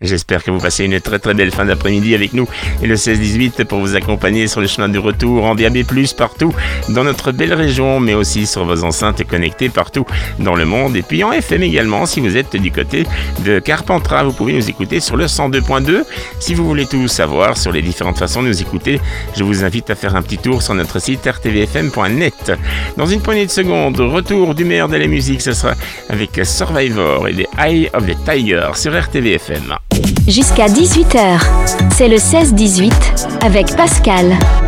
J'espère que vous passez une très très belle fin d'après-midi avec nous et le 16-18 pour vous accompagner sur le chemin du retour en DAB+, partout dans notre belle région, mais aussi sur vos enceintes connectées partout dans le monde. Et puis en FM également, si vous êtes du côté de Carpentras, vous pouvez nous écouter sur le 102.2. Si vous voulez tout savoir sur les différentes façons de nous écouter, je vous invite à faire un petit tour sur notre site rtvfm.net. Dans une poignée de secondes, retour du meilleur de la musique, ce sera avec Survivor et les Eye of the Tiger sur RTVFM. Jusqu'à 18h, c'est le 16-18 avec Pascal.